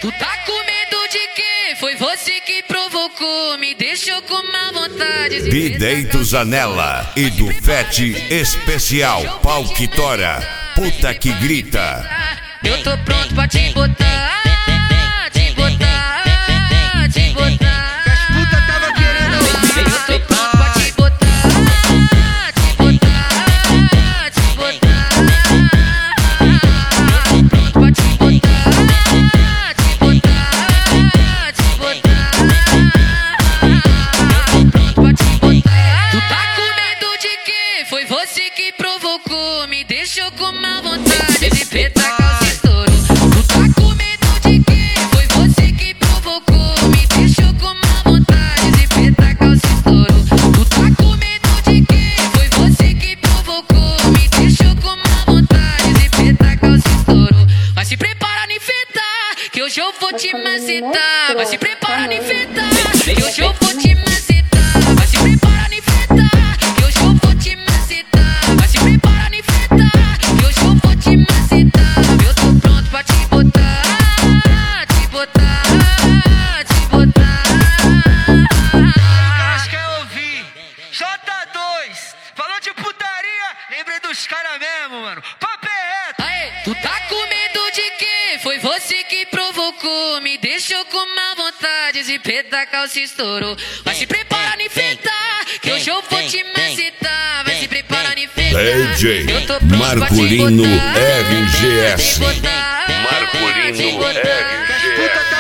Tu tá com medo de quê? Foi você que provocou, me deixou com má vontade. Bideito Zanella e do Fete Especial Pau que Tora, puta que grita. Eu tô pronto pra te botar, te botar, te botar. As puta tava querendo ouvir. Eu tô pronto pra te botar, te botar, te botar. Eu tô pronto pra te botar, te botar, te botar. Eu tô pronto pra te botar. Tu tá com medo de quê? Foi você que provocou, me deixou com má vontade de petar calça estouro. Tu tá com medo de quê? Foi você que provocou, me deixou com má vontade de petar calça estouro. Tu tá com medo de quê? Foi você que provocou, me deixou com má vontade de petar calça estouro. Mas se prepara nem feta, que hoje eu vou te macetar. Mas se prepara nem feta, que hoje eu vou te macetar. Mas se prepara nem feta, que hoje eu vou te macetar. Mas se prepara nem feta, que hoje eu vou te macetar. Eu tô pronto pra te botar, te botar, te botar. Mas quer ouvir? J2, falou de putaria, lembrei dos caras mesmo, mano. Papo é reto. Aê, tu tá com medo de quê? Foi você que provocou, me deixou com má vontade de petar calça estourou. Mas se prepara nem feta, que hoje eu vou te macetar. Vai se prepara nem feta. DJ Eu tô pronto pra te Marcolino botar, RGS. te botar, Marcolino te botar. As puta